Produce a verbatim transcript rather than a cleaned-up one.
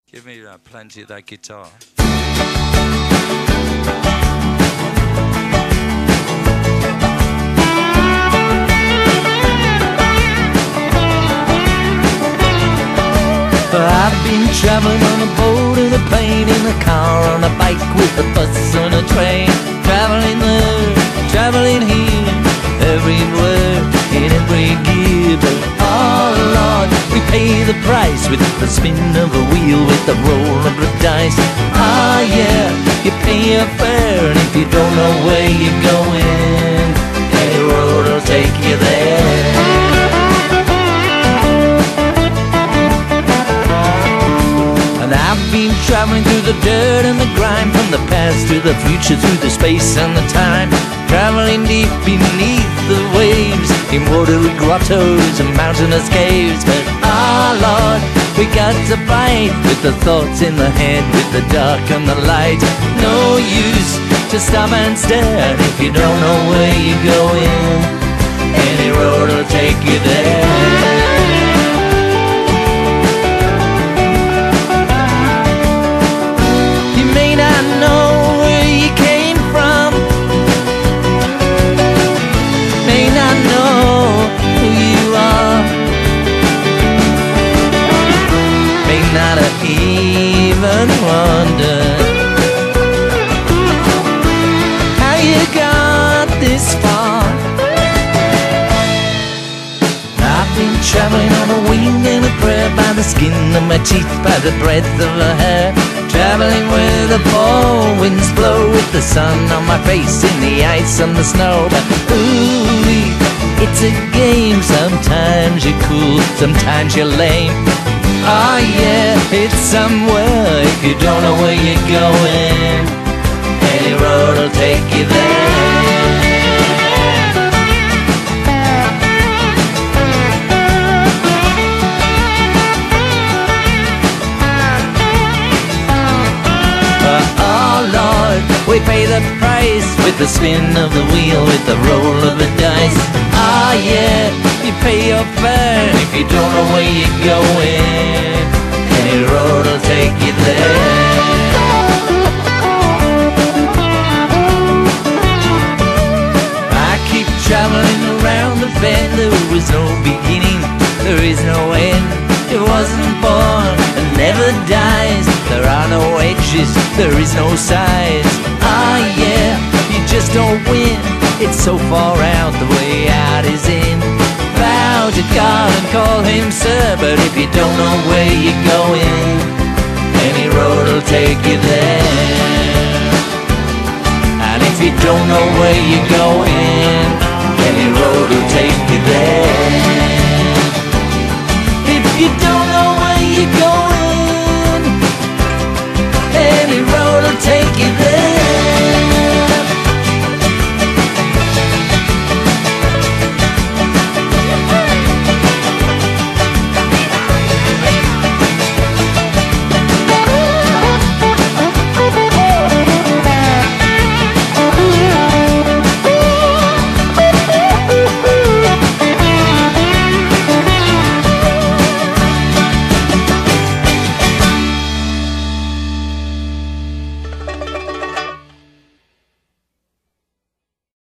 Give me uh, plenty of that guitar. I've been traveling on a boat, in a plane, in a car, on a bike, with a bus, on a train. Traveling there, traveling here, everywhere, in every gear. But oh Lord, we pay the price with the spin of a wheel, with the roll of the dice. Ah yeah, you pay your fare, and if you don't know where you're going, any road will take you there. And I've been traveling through the dirt and the grime, from the past to the future, through the space and the time. Traveling deep beneath the waves, in watery grottos and mountainous caves. But ah Lord, we got to fight with the thoughts in the head, with the dark and the light. No use to stop and stare, and if you don't know where you're going, any road will take you there. Not even wonder how you got this far. I've been traveling on a wing and a prayer, by the skin of my teeth, by the breadth of her hair. Traveling where the fall winds blow, with the sun on my face, in the ice and the snow. But ooh, it's a game. Sometimes you're cool, sometimes you're lame. Oh yeah, it's somewhere, if you don't know where you're going, any road will take you there. Oh Lord, we pay the price with the spin of the wheel, with the roll of the dice. Ah yeah, you pay your fare, and if you don't know where you're going, any road will take you there. I keep traveling around the bend, there is no beginning, there is no end. It wasn't born and never dies, there are no edges, there is no sides. Ah yeah, you just don't win, it's so far out, the way out is in. Bow to God and call him sir, but if you don't know where you're going, any road will take you there. And if you don't know where you're going, any road will take you there. If you don't